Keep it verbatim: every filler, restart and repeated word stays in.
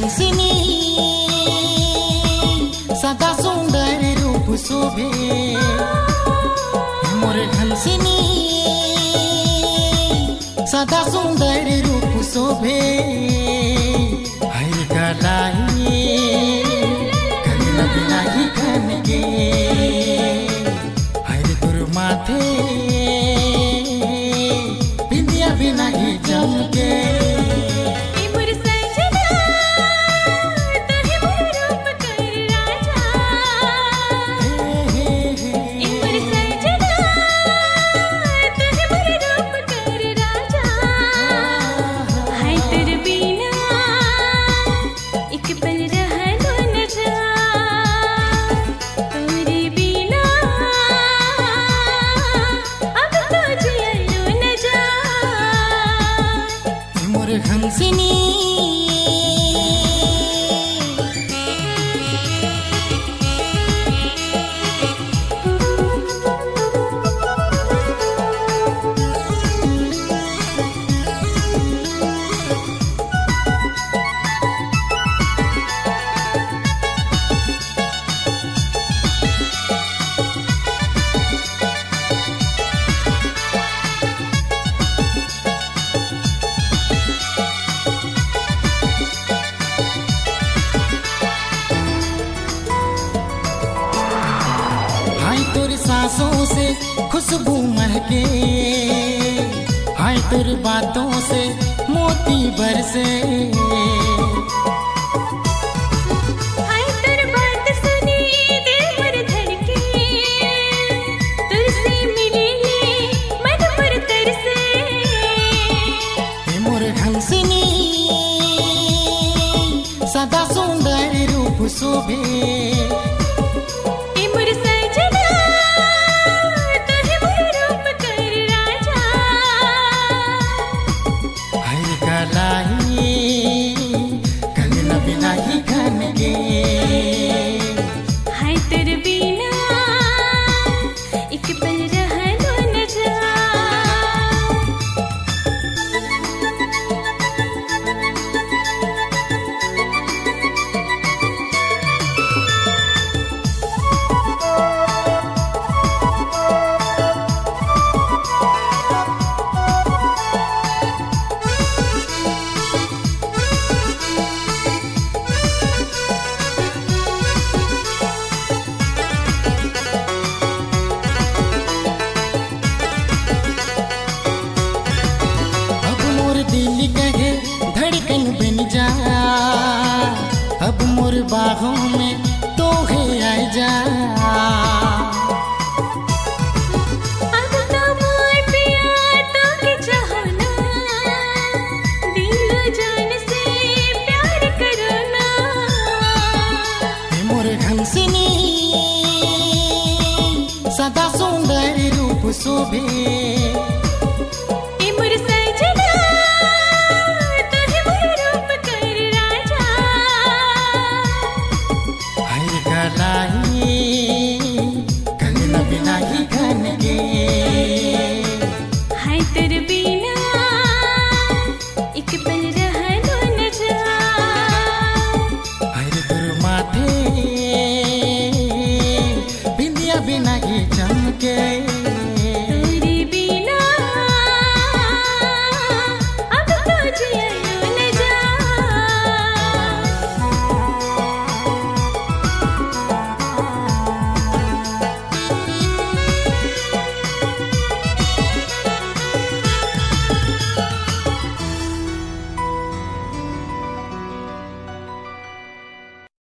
हंसिनी सदा सुंदर रूप शोभे मोर हंसिनी सदा सुंदर रूप शोभे हर गलाई कन्न बिनाही घन के हर दुर माथे बिंदिया बिनाही जम के हंसिनी तोर सांसों से खुशबू महके हाय तोर बातों से मोती बरसे हाय तोर बात सुनी दिल पर धड़के तुझसे मिले मन पर तरसे मोर हंसिनी सदा सुंदर रूप शोभे दिल कहे धड़कन बन जा अब मोर बाहों में तो है आ जा अब तो मोर पिया तो के चाहो ना दिल जान से प्यार करो ना मोर हंसिनी सदा सुंदर रूप शोभे हाय तेरे बिना